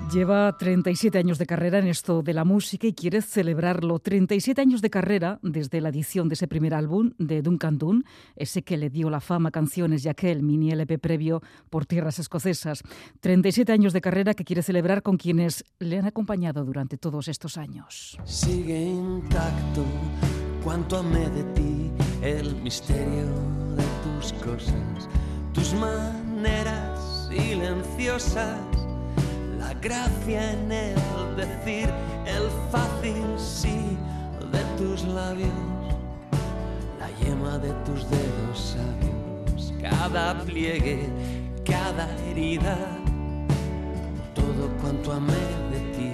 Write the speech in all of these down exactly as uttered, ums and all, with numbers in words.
Lleva treinta y siete años de carrera en esto de la música y quiere celebrarlo. treinta y siete años de carrera desde la edición de ese primer álbum de Duncan Dunn, ese que le dio la fama a Canciones y aquel mini L P previo Por tierras escocesas. treinta y siete años de carrera que quiere celebrar con quienes le han acompañado durante todos estos años. Sigue intacto cuanto amé de ti, el misterio de tus cosas, tus maneras silenciosas, la gracia en el decir, el fácil sí de tus labios, la yema de tus dedos sabios, cada pliegue, cada herida, todo cuanto amé de ti.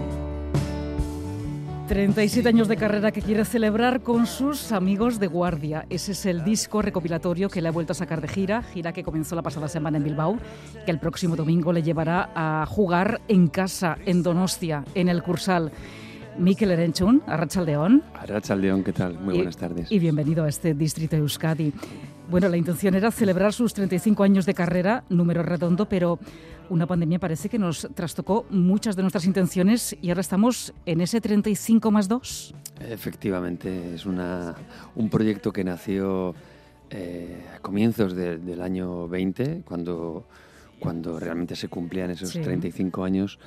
treinta y siete años de carrera que quiere celebrar con sus amigos de guardia. Ese es el disco recopilatorio que le ha vuelto a sacar de gira, gira que comenzó la pasada semana en Bilbao, que el próximo domingo le llevará a jugar en casa, en Donostia, en el Kursaal. Mikel Erentzun, Arratsaldeon. Arratsaldeon, ¿qué tal? Muy buenas tardes. Y, y bienvenido a este distrito de Euskadi. Bueno, la intención era celebrar sus treinta y cinco años de carrera, número redondo, pero una pandemia parece que nos trastocó muchas de nuestras intenciones y ahora estamos en ese treinta y cinco más dos. Efectivamente, es una, un proyecto que nació eh, a comienzos de, del año veinte, cuando, cuando realmente se cumplían esos sí. treinta y cinco años.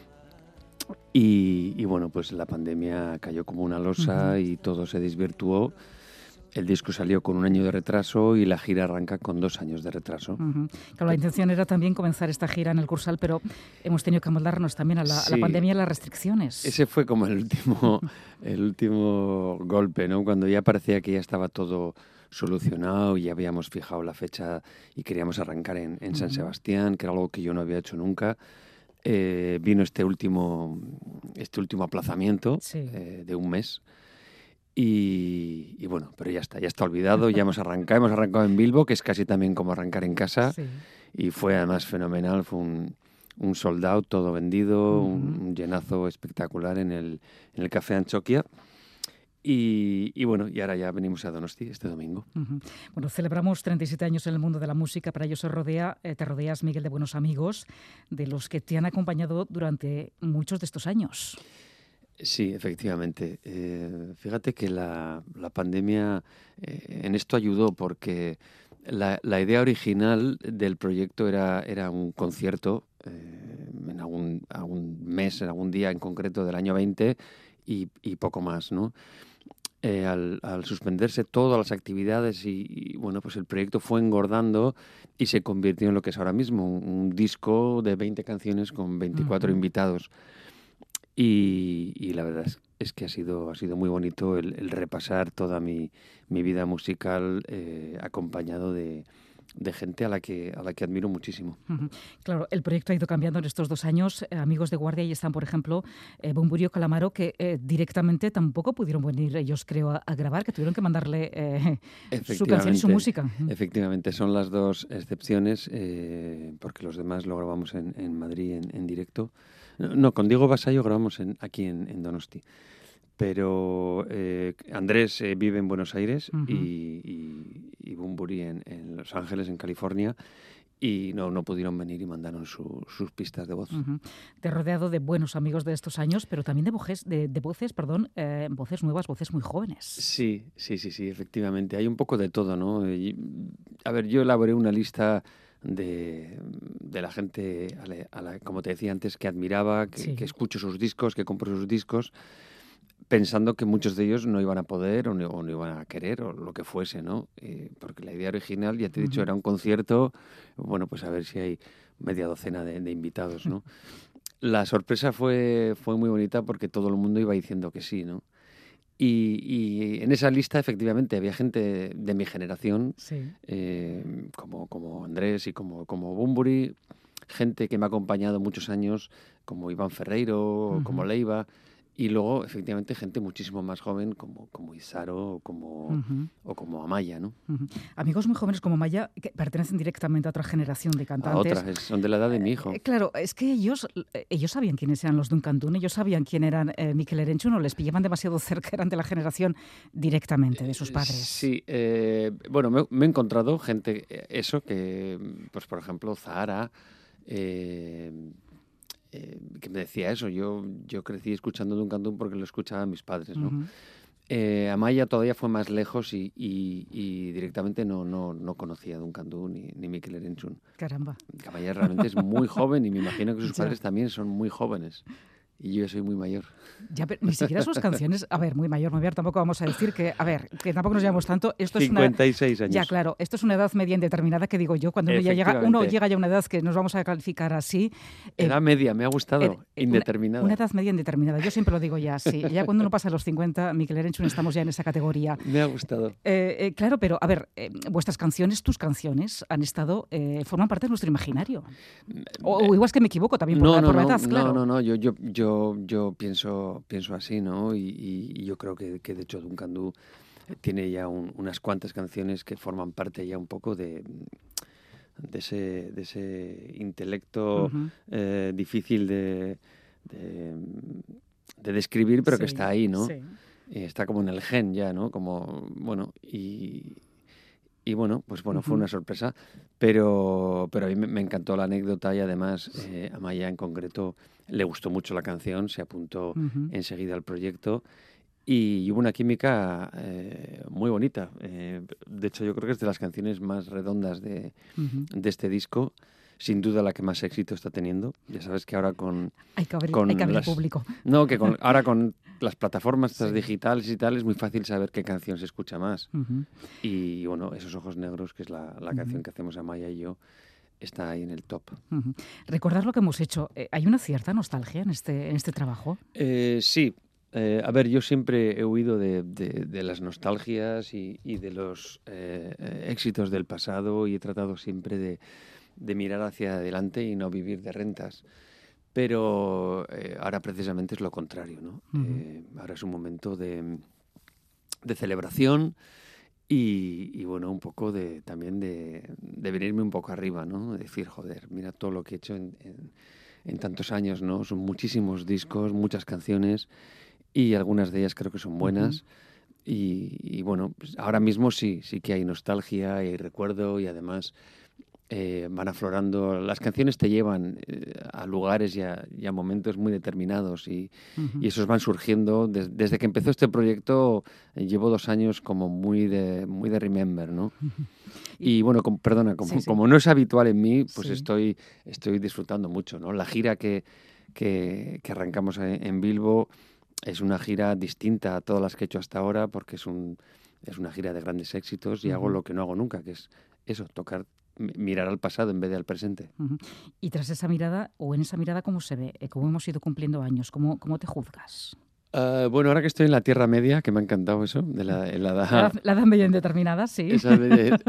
Y, y bueno, pues la pandemia cayó como una losa uh-huh. y todo se desvirtuó. El disco salió con un año de retraso y la gira arranca con dos años de retraso. Uh-huh. Claro, la intención era también comenzar esta gira en el Kursaal, pero hemos tenido que amoldarnos también a la, sí. a la pandemia y a las restricciones. Ese fue como el último, el último golpe, ¿no? Cuando ya parecía que ya estaba todo solucionado y ya habíamos fijado la fecha y queríamos arrancar en, en San uh-huh. Sebastián, que era algo que yo no había hecho nunca. Eh, vino este último, este último aplazamiento sí. eh, de un mes. Y, y bueno, pero ya está, ya está olvidado, ya hemos arrancado, hemos arrancado en Bilbo, que es casi también como arrancar en casa, sí. y fue además fenomenal, fue un, un sold out, todo vendido, uh-huh. un, un llenazo espectacular en el, en el Café Anchoquia. Y, y bueno, y ahora ya venimos a Donosti este domingo. Uh-huh. Bueno, celebramos treinta y siete años en el mundo de la música, para ello se rodea, eh, te rodeas, Miguel, de buenos amigos, de los que te han acompañado durante muchos de estos años. Sí, efectivamente. Eh, fíjate que la, la pandemia eh, en esto ayudó porque la, la idea original del proyecto era, era un concierto eh, en algún, algún mes, en algún día en concreto del año veinte y, y poco más, ¿no? Eh, al, al suspenderse todas las actividades y, y, bueno, pues el proyecto fue engordando y se convirtió en lo que es ahora mismo, un, un disco de veinte canciones con veinticuatro uh-huh. invitados. Y, y la verdad es, es que ha sido, ha sido muy bonito el, el repasar toda mi, mi vida musical eh, acompañado de, de gente a la que a la que admiro muchísimo. Uh-huh. Claro, el proyecto ha ido cambiando en estos dos años. Eh, amigos de guardia, y están, por ejemplo, eh, Bumburi Calamaro, que eh, directamente tampoco pudieron venir ellos, creo, a, a grabar, que tuvieron que mandarle eh, su canción y su música. Efectivamente, son las dos excepciones, eh, porque los demás lo grabamos en, en Madrid en, en directo. No, no, con Diego Basayo grabamos en, aquí en, en Donosti. Pero eh, Andrés eh, vive en Buenos Aires uh-huh. y, y, y Bumburi en, en Los Ángeles, en California, y no, no pudieron venir y mandaron su, sus pistas de voz. Uh-huh. Te he rodeado de buenos amigos de estos años, pero también de voces, de, de voces, perdón, eh, voces nuevas, voces muy jóvenes. Sí, sí, sí, sí, efectivamente. Hay un poco de todo, ¿no? Y, a ver, yo elaboré una lista de, de la gente, a la, a la, como te decía antes, que admiraba, que, sí. que escucho sus discos, que compro sus discos, pensando que muchos de ellos no iban a poder o no, o no iban a querer o lo que fuese, ¿no? Eh, porque la idea original, ya te he dicho, uh-huh. era un concierto, bueno, pues a ver si hay media docena de, de invitados, ¿no? La sorpresa fue, fue muy bonita porque todo el mundo iba diciendo que sí, ¿no? Y, y en esa lista, efectivamente, había gente de mi generación, sí. eh, como, como Andrés y como, como Bumburi, gente que me ha acompañado muchos años, como Iván Ferreiro, uh-huh. como Leiva, y luego, efectivamente, gente muchísimo más joven, como, como Izaro o como, uh-huh. o como Amaya, ¿no? Uh-huh. Amigos muy jóvenes como Amaya que pertenecen directamente a otra generación de cantantes. A otra, son de la edad de mi hijo. Eh, claro, es que ellos, ellos sabían quiénes eran los Duncan Dunn, ellos sabían quién eran eh, Mikel Erentzun, o les pillaban demasiado cerca, eran de la generación directamente de sus padres. Sí, eh, bueno, me, me he encontrado gente, eso, que, pues por ejemplo, Zahara, eh, eh, que que me decía eso. Yo, yo crecí escuchando Duncan Du porque lo escuchaban mis padres, ¿no? Uh-huh. Eh, Amaya todavía fue más lejos y, y, y directamente no, no, no conocía a Duncan Du ni, ni Mikel Erentzun. Caramba. Amaya realmente es muy joven y me imagino que sus Ya. padres también son muy jóvenes. Y yo soy muy mayor. Ya, pero ni siquiera sus canciones... A ver, muy mayor, muy mayor, tampoco vamos a decir que... A ver, que tampoco nos llevamos tanto. Esto es una, cincuenta y seis años. ya, claro. Esto es una edad media indeterminada que digo yo. Cuando uno ya llega, uno llega ya a una edad que nos vamos a calificar así... Edad eh, media, me ha gustado. Eh, indeterminada. Una, una edad media indeterminada. Yo siempre lo digo ya, sí. Ya cuando uno pasa los cincuenta, Mikel Erentzun, estamos ya en esa categoría. Me ha gustado. Eh, eh, claro, pero a ver, eh, vuestras canciones, tus canciones, han estado... Eh, forman parte de nuestro imaginario. O, o igual es que me equivoco también por, no, la, no, por la no, edad, no, claro. No, no, yo, yo, yo, yo pienso, pienso así, ¿no? Y, y, y yo creo que, que de hecho Duncan Du tiene ya un, unas cuantas canciones que forman parte ya un poco de, de, ese, de ese intelecto uh-huh. eh, difícil de, de, de describir, pero sí, que está ahí, ¿no? Sí. Y está como en el gen ya, ¿no? Como, bueno, y... Y bueno, pues bueno, uh-huh. fue una sorpresa, pero, pero a mí me, me encantó la anécdota y además eh, a Maya en concreto le gustó mucho la canción, se apuntó uh-huh. enseguida al proyecto y hubo una química eh, muy bonita. Eh, de hecho, yo creo que es de las canciones más redondas de, uh-huh. de este disco. Sin duda la que más éxito está teniendo. Ya sabes que ahora con... Hay que abrir, con hay que abrir las, público. No, que con, ahora con las plataformas sí. digitales y tal es muy fácil saber qué canción se escucha más. Uh-huh. Y bueno, Esos ojos negros, que es la, la uh-huh. canción que hacemos Amaya y yo, está ahí en el top. Uh-huh. Recordar lo que hemos hecho. Eh, ¿Hay una cierta nostalgia en este, en este trabajo? Eh, sí. Eh, a ver, yo siempre he huido de, de, de las nostalgias y, y de los eh, éxitos del pasado y he tratado siempre de... de mirar hacia adelante y no vivir de rentas. Pero eh, ahora precisamente es lo contrario, ¿no? Uh-huh. Eh, ahora es un momento de, de celebración y, y, bueno, un poco de también de, de venirme un poco arriba, ¿no? De decir, joder, mira todo lo que he hecho en, en, en tantos años, ¿no? Son muchísimos discos, muchas canciones y algunas de ellas creo que son buenas. Uh-huh. Y, y bueno, pues ahora mismo sí, sí que hay nostalgia, hay recuerdo y además... Eh, van aflorando, las canciones te llevan eh, a lugares y a, y a momentos muy determinados y, uh-huh. y esos van surgiendo. Des, desde que empezó este proyecto eh, llevo dos años como muy de, muy de remember, ¿no? Uh-huh. Y, y bueno, com, perdona, como, sí, sí. como no es habitual en mí, pues sí. estoy, estoy disfrutando mucho, ¿no? La gira que, que, que arrancamos en, en Bilbo es una gira distinta a todas las que he hecho hasta ahora porque es, un, es una gira de grandes éxitos y uh-huh. hago lo que no hago nunca, que es eso, tocar mirar al pasado en vez de al presente. Uh-huh. Y tras esa mirada, o en esa mirada, ¿cómo se ve? ¿Cómo hemos ido cumpliendo años? ¿Cómo, cómo te juzgas? Uh, bueno, ahora que estoy en la Tierra Media, que me ha encantado eso, de la, en la, edad, la, la edad media indeterminada, sí. Esa media,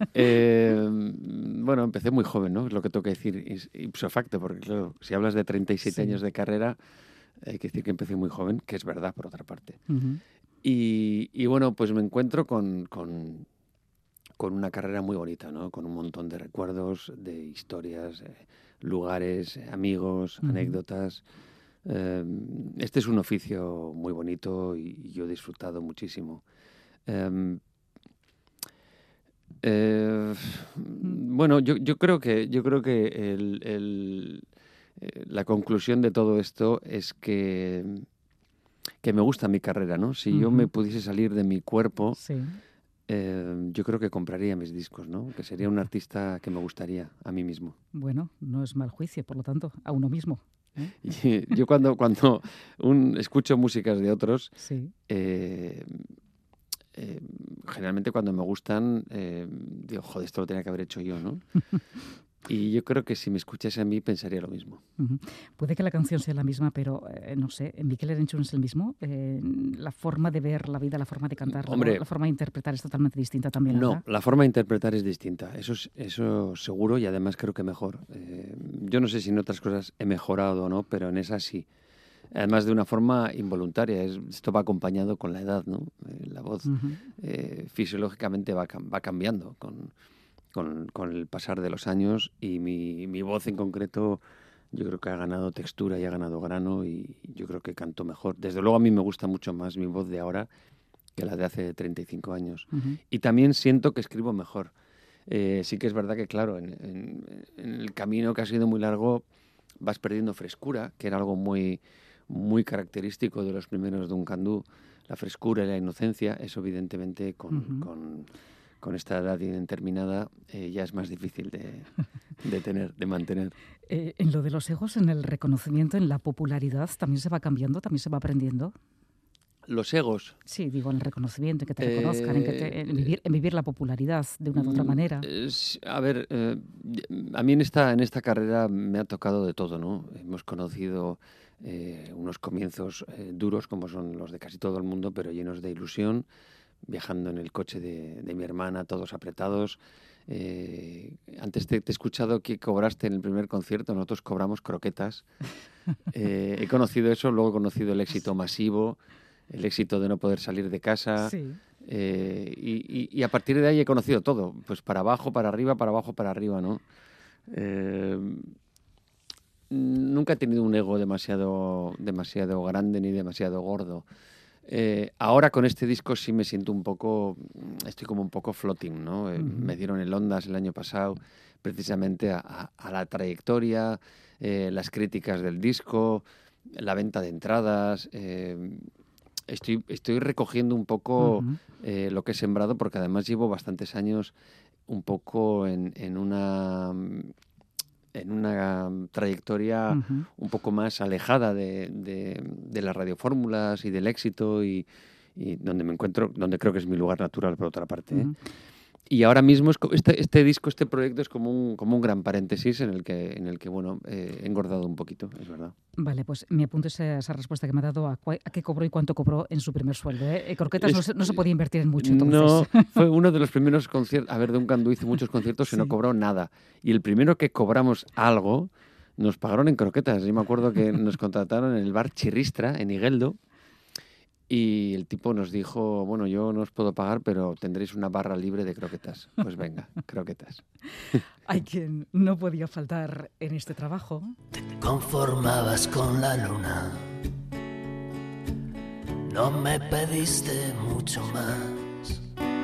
eh, bueno, empecé muy joven, ¿no? Es lo que tengo que decir, ipso facto, porque claro, si hablas de treinta y siete sí. años de carrera, hay que decir que empecé muy joven, que es verdad, por otra parte. Uh-huh. Y, y bueno, pues me encuentro con... con con una carrera muy bonita, ¿no? Con un montón de recuerdos, de historias, eh, lugares, eh, amigos, uh-huh. anécdotas. Eh, este es un oficio muy bonito y, y yo he disfrutado muchísimo. Eh, eh, bueno, yo, yo creo que yo creo que el, el, eh, la conclusión de todo esto es que que me gusta mi carrera, ¿no? Si uh-huh. yo me pudiese salir de mi cuerpo. Sí. Eh, yo creo que compraría mis discos, ¿no? Que sería un artista que me gustaría a mí mismo. Bueno, no es mal juicio, por lo tanto, a uno mismo. ¿eh? Y yo cuando, cuando un, escucho músicas de otros, sí. eh, eh, generalmente cuando me gustan, eh, digo, joder, esto lo tenía que haber hecho yo, ¿no? Y yo creo que si me escuchase a mí pensaría lo mismo. Uh-huh. Puede que la canción sea la misma, pero eh, no sé, ¿Mikel Erentzun es el mismo? Eh, la forma de ver la vida, la forma de cantar, Hombre, la, la forma de interpretar es totalmente distinta también, ¿verdad? No, la forma de interpretar es distinta, eso, es, eso seguro y además creo que mejor. Eh, yo no sé si en otras cosas he mejorado o no, pero en esa sí. Además de una forma involuntaria, es, esto va acompañado con la edad, ¿no? Eh, la voz uh-huh. eh, fisiológicamente va, va cambiando con... Con, con el pasar de los años y mi, mi voz en concreto yo creo que ha ganado textura y ha ganado grano y yo creo que canto mejor. Desde luego a mí me gusta mucho más mi voz de ahora que la de hace treinta y cinco años. Uh-huh. Y también siento que escribo mejor. Eh, sí que es verdad que, claro, en, en, en el camino que ha sido muy largo vas perdiendo frescura, que era algo muy, muy característico de los primeros Duncan Du, la frescura y la inocencia. Eso evidentemente con, uh-huh. con, con esta edad indeterminada eh, ya es más difícil de, de tener, de mantener. Eh, en lo de los egos, en el reconocimiento, en la popularidad, ¿también se va cambiando, también se va aprendiendo? ¿Los egos? Sí, digo, en el reconocimiento, en que te reconozcan, eh, en, que te, en, vivir, en vivir la popularidad de una u otra manera. Eh, a ver, eh, a mí en esta, en esta carrera me ha tocado de todo, ¿no? Hemos conocido eh, unos comienzos eh, duros, como son los de casi todo el mundo, pero llenos de ilusión, viajando en el coche de, de mi hermana, todos apretados. Eh, antes te, te he escuchado que cobraste en el primer concierto, nosotros cobramos croquetas. Eh, he conocido eso, luego he conocido el éxito masivo, el éxito de no poder salir de casa. Sí. Eh, y, y, y a partir de ahí he conocido todo, pues para abajo, para arriba, para abajo, para arriba, ¿no? Eh, nunca he tenido un ego demasiado, demasiado grande ni demasiado gordo. Eh, ahora con este disco sí me siento un poco, estoy como un poco floating, ¿no? Eh, uh-huh. Me dieron el Ondas el año pasado precisamente a, a, a la trayectoria, eh, las críticas del disco, la venta de entradas. Eh, estoy, estoy recogiendo un poco uh-huh. eh, lo que he sembrado, porque además llevo bastantes años un poco en, en una... en una trayectoria uh-huh. un poco más alejada de, de, de las radiofórmulas y del éxito y, y donde me encuentro, donde creo que es mi lugar natural, por otra parte. ¿eh? Uh-huh. Y ahora mismo es, este, este disco, este proyecto es como un, como un gran paréntesis en el que, en el que bueno, eh, he engordado un poquito, es verdad. Vale, pues me apunto esa, esa respuesta que me ha dado a, a qué cobró y cuánto cobró en su primer sueldo. ¿eh? Croquetas es, no, se, no se podía invertir en mucho, entonces. No, fue uno de los primeros conciertos. A ver, Duncan Du hizo muchos conciertos y sí. no cobró nada. Y el primero que cobramos algo, nos pagaron en croquetas. Yo me acuerdo que nos contrataron en el bar Chirristra, en Igueldo. Y el tipo nos dijo, bueno, yo no os puedo pagar, pero tendréis una barra libre de croquetas. Pues venga, croquetas. Hay quien no podía faltar en este trabajo. Te conformabas con la luna, no me pediste mucho más,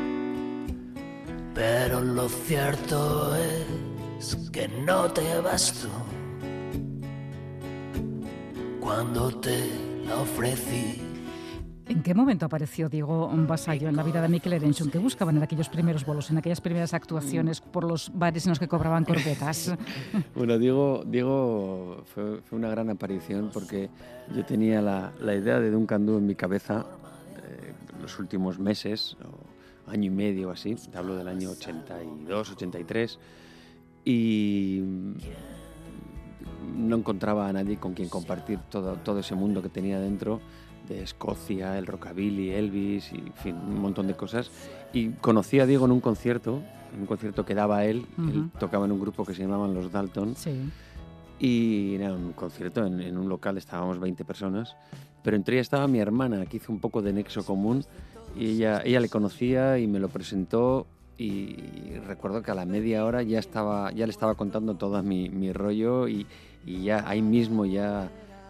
pero lo cierto es que no te bastó cuando te la ofrecí. ¿En qué momento apareció Diego Basallo en la vida de Mikel Erenchun? ¿Qué buscaban en aquellos primeros bolos, en aquellas primeras actuaciones por los bares en los que cobraban croquetas? Bueno, Diego, Diego fue, fue una gran aparición porque yo tenía la, la idea de Duncan Du en mi cabeza eh, los últimos meses, o año y medio o así, te hablo del año ochenta y dos, ochenta y tres, y no encontraba a nadie con quien compartir todo, todo ese mundo que tenía dentro, de Escocia, el rockabilly, Elvis, y en fin, un montón de cosas. Y conocí a Diego en un concierto, en un concierto que daba él, uh-huh. él tocaba en un grupo que se llamaban Los Dalton, sí. y era un concierto en, en un local, estábamos veinte personas, pero entre ellas estaba mi hermana, que hizo un poco de nexo común, y ella, ella le conocía y me lo presentó, y recuerdo que a la media hora ya, estaba, ya le estaba contando todo mi, mi rollo, y, y ya ahí mismo ya...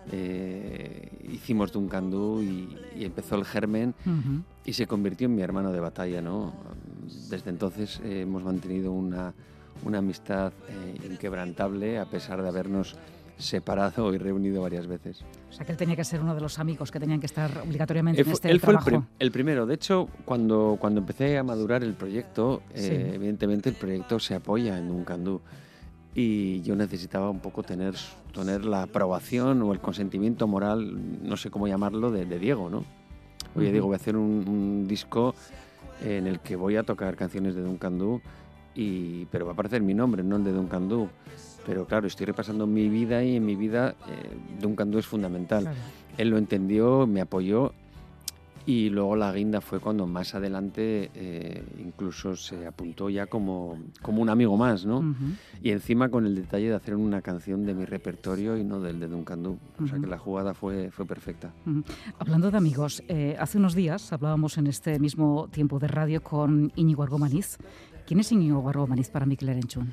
Eh, hicimos Duncan Du y, y empezó el germen uh-huh. y se convirtió en mi hermano de batalla, ¿no? Desde entonces eh, hemos mantenido una, una amistad eh, inquebrantable a pesar de habernos separado y reunido varias veces. O sea que él tenía que ser uno de los amigos que tenían que estar obligatoriamente él, en este él trabajo. Él fue el, prim- el primero. De hecho, cuando, cuando empecé a madurar el proyecto, eh, sí. evidentemente el proyecto se apoya en Duncan Du. Y yo necesitaba un poco tener, tener la aprobación o el consentimiento moral, no sé cómo llamarlo, de, de Diego, ¿no? Oye, uh-huh. Diego, voy a hacer un, un disco en el que voy a tocar canciones de Duncan Du, y, pero va a aparecer mi nombre, no el de Duncan Du. Pero claro, estoy repasando mi vida y en mi vida eh, Duncan Du es fundamental. Claro. Él lo entendió, me apoyó. Y luego la guinda fue cuando más adelante eh, incluso se apuntó ya como, como un amigo más, ¿no? Uh-huh. Y encima con el detalle de hacer una canción de mi repertorio y no del de Duncan Du. Uh-huh. O sea que la jugada fue, fue perfecta. Uh-huh. Hablando de amigos, eh, hace unos días hablábamos en este mismo tiempo de radio con Íñigo Argomaniz. ¿Quién es Íñigo Argomaniz para Mikel Erenchun?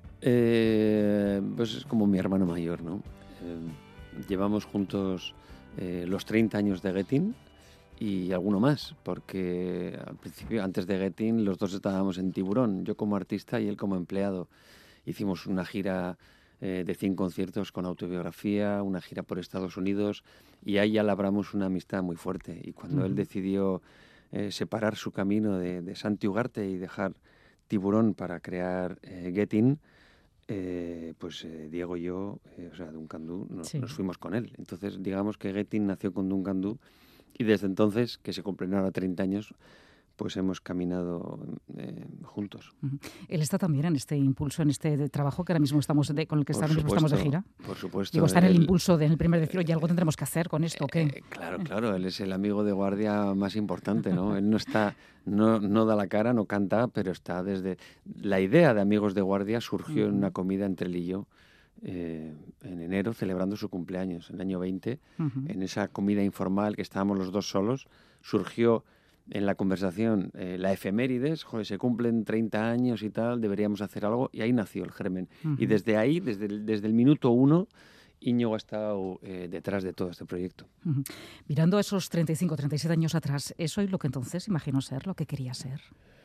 Eh, pues es como mi hermano mayor, ¿no? Eh, llevamos juntos eh, los treinta años de Getting y alguno más, porque al principio, antes de Getting, los dos estábamos en Tiburón, yo como artista y él como empleado. Hicimos una gira eh, de cien conciertos con autobiografía, una gira por Estados Unidos, y ahí ya labramos una amistad muy fuerte. Y cuando uh-huh. él decidió eh, separar su camino de, de Santi Ugarte y dejar Tiburón para crear eh, Get In, eh, pues eh, Diego y yo, eh, o sea, Duncan Du, no, sí. nos fuimos con él. Entonces, digamos que Get In nació con Duncan Du, y desde entonces, que se cumplen ahora treinta años, pues hemos caminado eh, juntos. Uh-huh. Él está también en este impulso, en este de trabajo que ahora mismo estamos de, con el que ahora mismo estamos de gira. Por supuesto. Digo, está en el él, impulso, de, en el primer decir, oye, algo tendremos que hacer con esto, ¿o qué? Eh, claro, claro, él es el amigo de guardia más importante, ¿no? Él no está, no, no da la cara, no canta, pero está desde... La idea de Amigos de Guardia surgió uh-huh. en una comida entre él y yo, eh, en enero, celebrando su cumpleaños, en el año veinte. Uh-huh. En esa comida informal que estábamos los dos solos, surgió... en la conversación, eh, la efemérides, joder, se cumplen treinta años y tal, deberíamos hacer algo, y ahí nació el germen. Uh-huh. Y desde ahí, desde el, desde el minuto uno, Íñigo ha estado eh, detrás de todo este proyecto. Uh-huh. Mirando a esos treinta y cinco, treinta y siete años atrás, ¿eso es lo que entonces imaginó ser, lo que quería ser?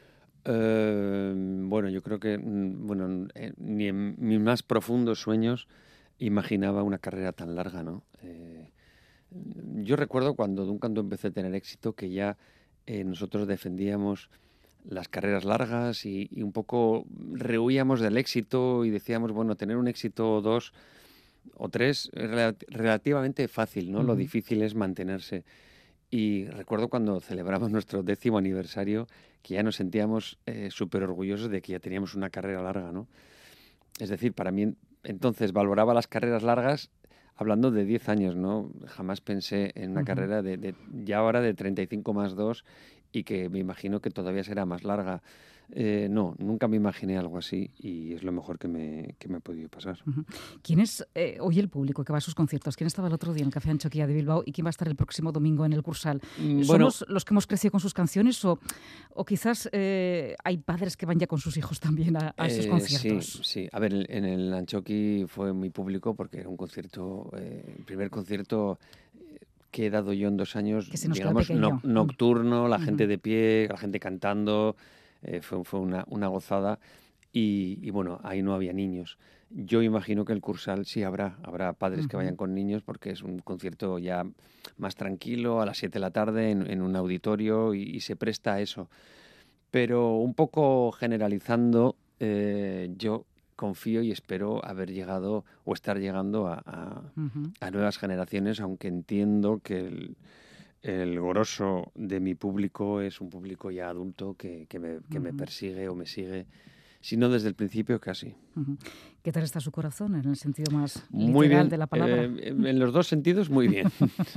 Eh, bueno, yo creo que bueno, eh, ni en mis más profundos sueños imaginaba una carrera tan larga, ¿no? Eh, yo recuerdo cuando Duncan Du empecé a tener éxito que ya Eh, nosotros defendíamos las carreras largas y, y un poco rehuíamos del éxito y decíamos, bueno, tener un éxito o dos o tres es rel- relativamente fácil, ¿no? Uh-huh. Lo difícil es mantenerse. Y recuerdo cuando celebramos nuestro décimo aniversario que ya nos sentíamos eh, súper orgullosos de que ya teníamos una carrera larga, ¿no? Es decir, para mí entonces valoraba las carreras largas hablando de diez años, ¿no? Jamás pensé en una uh-huh. carrera de, de ya ahora de treinta y cinco más dos y que me imagino que todavía será más larga. Eh, no, nunca me imaginé algo así y es lo mejor que me, que me ha podido pasar. Uh-huh. ¿Quién es eh, hoy el público que va a sus conciertos? ¿Quién estaba el otro día en el Café Anchoquia de Bilbao y quién va a estar el próximo domingo en el Cursal? Mm, bueno, ¿somos los que hemos crecido con sus canciones o, o quizás eh, hay padres que van ya con sus hijos también a, a esos eh, conciertos? Sí, sí. A ver, en el Anchoqui fue muy público porque era un concierto, eh, el primer concierto que he dado yo en dos años, digamos, no, nocturno, la uh-huh. gente de pie, la gente cantando. Eh, fue, fue una, una gozada y, y bueno, ahí no había niños. Yo imagino que el Cursal sí habrá, habrá padres uh-huh. que vayan con niños porque es un concierto ya más tranquilo, a las siete de la tarde en, en un auditorio y, y se presta a eso. Pero un poco generalizando, eh, yo confío y espero haber llegado o estar llegando a, a, uh-huh. a nuevas generaciones, aunque entiendo que el... El grosso de mi público es un público ya adulto que, que, me, que uh-huh. me persigue o me sigue, si no desde el principio, casi. Uh-huh. ¿Qué tal está su corazón en el sentido más muy literal bien. de la palabra? Eh, en los dos sentidos, muy bien.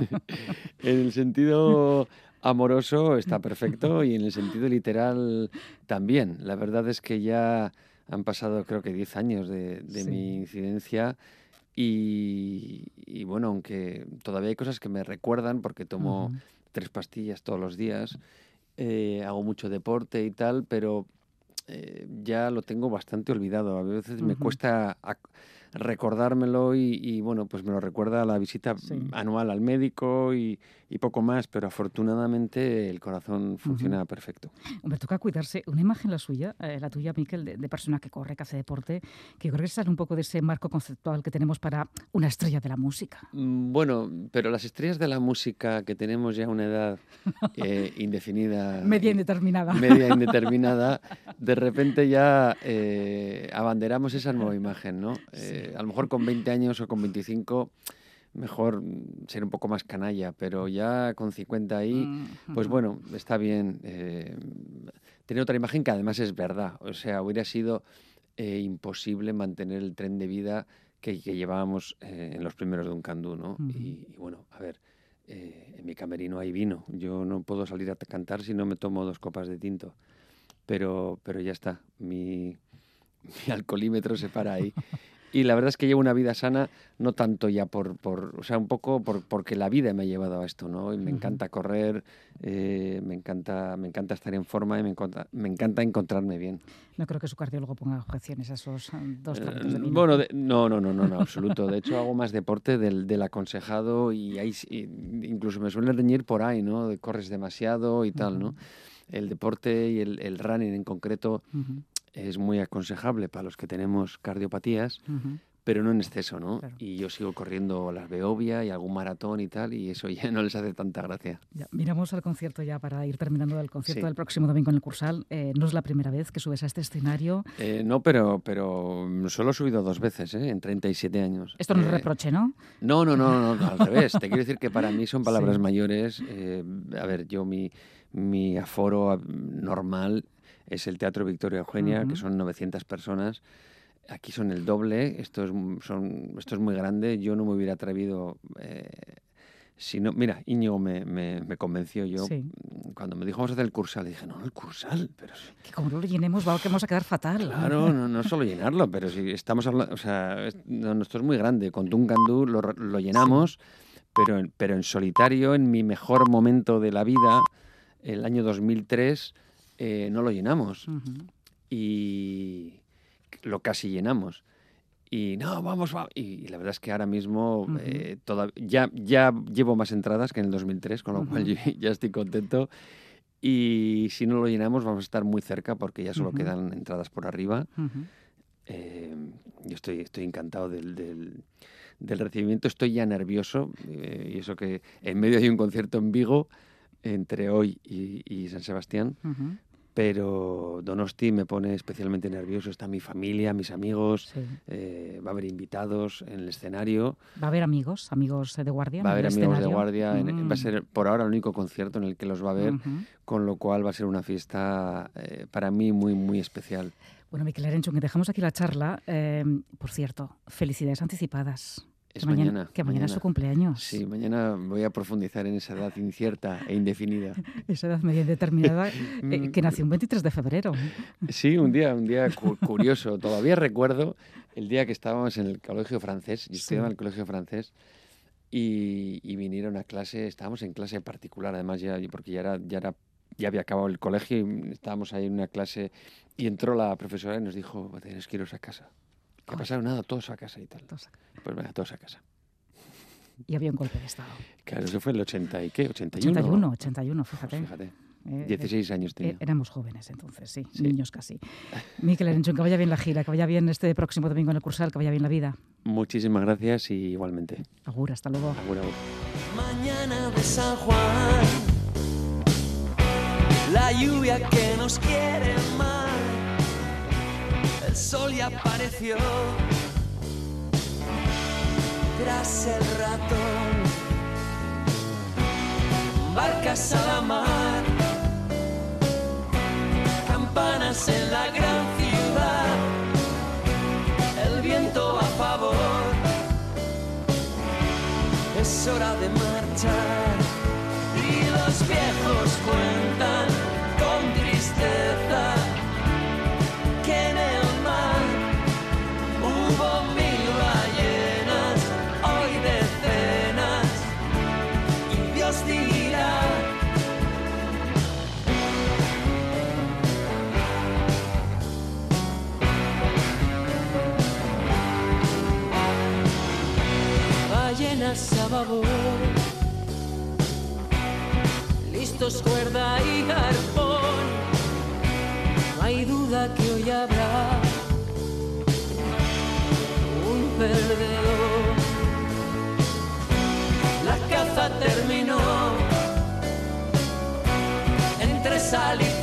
En el sentido amoroso está perfecto y en el sentido literal también. La verdad es que ya han pasado creo que diez años de, de sí. mi incidencia. Y, y bueno, aunque todavía hay cosas que me recuerdan porque tomo uh-huh. tres pastillas todos los días, eh, hago mucho deporte y tal, pero eh, ya lo tengo bastante olvidado. A veces uh-huh. me cuesta a, recordármelo y, y bueno, pues me lo recuerda la visita sí. anual al médico y, y poco más, pero afortunadamente el corazón funciona uh-huh. perfecto. Hombre, toca cuidarse. Una imagen la suya, eh, la tuya, Miquel, de, de persona que corre, que hace deporte, que yo creo que sale un poco de ese marco conceptual que tenemos para una estrella de la música. Bueno, pero las estrellas de la música que tenemos ya a una edad eh, indefinida... media indeterminada. Media indeterminada, de repente ya eh, abanderamos esa nueva imagen, ¿no? Eh, sí. A lo mejor con veinte años o con veinticinco... mejor ser un poco más canalla, pero ya con cincuenta ahí, uh-huh. pues bueno, está bien eh, tener otra imagen que además es verdad. O sea, hubiera sido eh, imposible mantener el tren de vida que, que llevábamos eh, en los primeros de Duncan Du, ¿no? Uh-huh. Y, y bueno, a ver, eh, en mi camerino hay vino. Yo no puedo salir a cantar si no me tomo dos copas de tinto. Pero, pero ya está, mi, mi alcoholímetro se para ahí. Y la verdad es que llevo una vida sana, no tanto ya por, por o sea, un poco por, porque la vida me ha llevado a esto, ¿no? Y me uh-huh. encanta correr, eh, me encanta, me encanta estar en forma y me encanta, me encanta encontrarme bien. No creo que su cardiólogo ponga objeciones a esos dos trapitos de vino. Bueno, de, no, no, no, no, no, absoluto. De hecho, hago más deporte del, del aconsejado y ahí incluso me suelen reñir por ahí, ¿no? De corres demasiado y tal, uh-huh. ¿no? El deporte y el, el running en concreto... Uh-huh. Es muy aconsejable para los que tenemos cardiopatías, uh-huh. pero no en exceso, ¿no? Claro. Y yo sigo corriendo las Beovia y algún maratón y tal, y eso ya no les hace tanta gracia. Ya, miramos al concierto ya para ir terminando el concierto Sí. del próximo domingo en el Cursal. Eh, no es la primera vez que subes a este escenario. Eh, no, pero, pero solo he subido dos veces, ¿eh? En treinta y siete años. Esto no es Eh, reproche, ¿no? No, no, no, no, al revés. Te quiero decir que para mí son palabras Sí. mayores. Eh, a ver, yo mi, mi aforo ah, normal es el Teatro Victoria Eugenia, Ujú. que son novecientas personas. Aquí son el doble. Esto es, m- son, esto es muy grande. Yo no me hubiera atrevido... eh, si no, mira, Íñigo me, me, me convenció. Yo, Sí. cuando me dijo vamos a hacer el Cursal, dije, no, el Cursal, pero si- Que como no lo llenemos, va, que vamos a quedar fatal. Claro, no, no solo llenarlo, pero si estamos hablando, o sea, es- no, no, esto es muy grande. Con Duncan Du lo, lo llenamos, pero, en- pero en solitario, en mi mejor momento de la vida, el año dos mil tres, eh, no lo llenamos Ujú. y lo casi llenamos. Y no, vamos, vamos. Y, y la verdad es que ahora mismo Ujú. eh, toda- ya, ya llevo más entradas que en el dos mil tres, con lo cual Ujú. yo ya estoy contento. Y si no lo llenamos, vamos a estar muy cerca porque ya solo Ujú. quedan entradas por arriba. Ujú. Eh, yo estoy, estoy encantado del, del, del recibimiento, estoy ya nervioso, eh, y eso que en medio hay un concierto en Vigo entre hoy y, y San Sebastián, Ujú. pero Donosti me pone especialmente nervioso, está mi familia, mis amigos, Sí. eh, va a haber invitados en el escenario, ¿Va a haber amigos, amigos de guardia? va a en el haber amigos de escenario? guardia, en- Mm. va a ser por ahora el único concierto en el que los va a ver, Ujú. con lo cual va a ser una fiesta eh, para mí muy, muy especial. Bueno, Miquel Arencho, que dejamos aquí la charla. Eh, por cierto, felicidades anticipadas. Es que mañana, mañana, que mañana es mañana. su cumpleaños. Sí, mañana voy a profundizar en esa edad incierta e indefinida. Esa edad media indeterminada, Mm. eh, que nació un veintitrés de febrero. Sí, un día, un día cu- curioso. Todavía recuerdo el día que estábamos en el colegio francés. Yo Sí. estudiaba en el colegio francés y, y vinieron a clase. Estábamos en clase particular, además ya porque ya era, ya era, ya había acabado el colegio y estábamos ahí en una clase y entró la profesora y nos dijo: tenéis que iros a casa. ¿Qué ha Ay. pasado? Nada, todos a casa y tal. Entonces, Pues venga, todos a casa. y había un golpe de Estado. Claro, eso fue el ochenta y qué, ochenta y uno. ochenta y uno, ochenta y uno, fíjate. Fíjate, Eh, dieciséis años eh, tenía. éramos jóvenes entonces, sí, Sí. niños casi. Miquel Arencho, que vaya bien la gira, que vaya bien este próximo domingo en el Cursal, que vaya bien la vida. Muchísimas gracias y igualmente. Agur, hasta luego. Agur, agur. Mañana de San Juan, la lluvia que nos quiere mal, el sol ya apareció tras el ratón, barcas a la mar, campanas en la gran ciudad, el viento a favor, es hora de marchar. Y los viejos cuentan con tristeza que en el mar hubo mil ballenas, hoy decenas, y Dios dirá. Ballenas a babor, listos cuerda y arpón, no hay duda que hoy habrá un perdedor. La caza terminó entre sal y